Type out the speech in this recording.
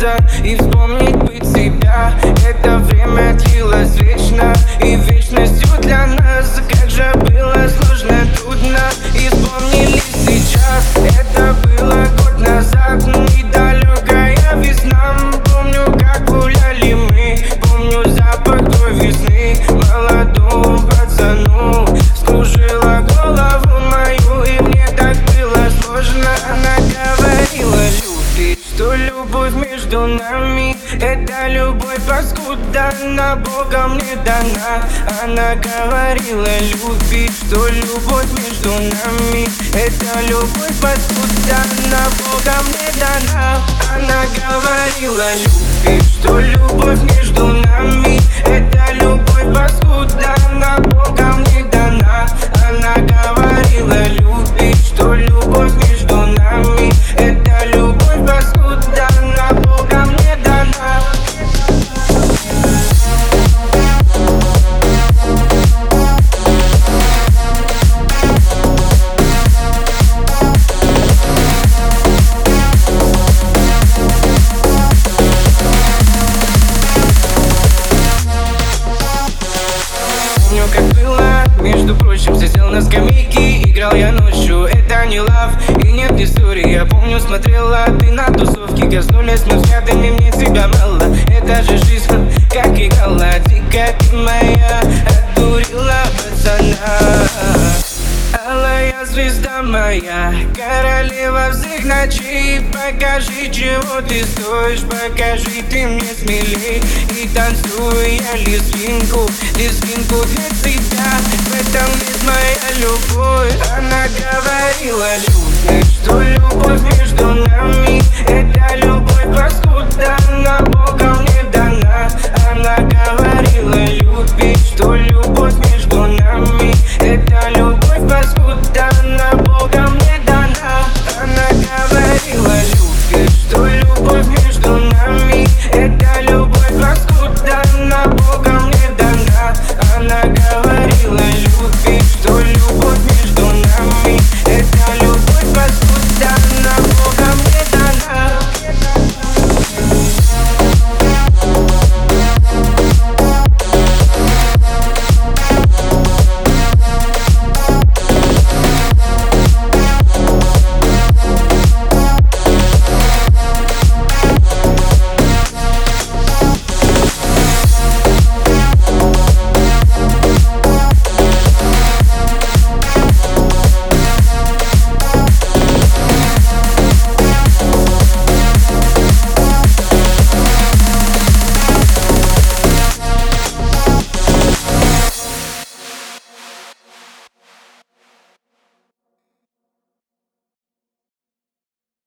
глаза и вспомнить быть себя. Это время длилось вечно и вечностью для нас. Как же было сложно, трудно, и вспомнили сейчас. Это было год назад, недалекая весна. Помню, как гуляли мы, помню запах той весны. Молодому пацану скружила голову мою, и мне так было сложно. Она говорила, любит, что любовь между нами — это любовь паскуда, она Богом не дана. Она говорила, любит, что любовь между нами — это любовь паскуда, она Богом не дана. Она говорила, любит, что любовь между нами — это любовь паскуда, она Богом не дана. Она говорила, любит, что любовь между нами — это любовь паскуда, она Богом не дана. Помню, как было, между прочим, сидел на скамейке, играл я ночью. Это не лав и нет истории. Я помню, смотрела ты на тусовке, коснулись мы взглядами, мне тебя мало. Это же жизнь, как играла, дикая ты моя, отдурила пацана. Алая звезда моя, королева всех ночей. Покажи, чего ты стоишь, покажи ты мне смелей. И танцую я лезгинку, лезгинку для тебя. В этом есть моя любовь. Она говорила, любит, что любовь между нами — это любовь паскуда, она Богом не дана. Она говорила, любит, что любовь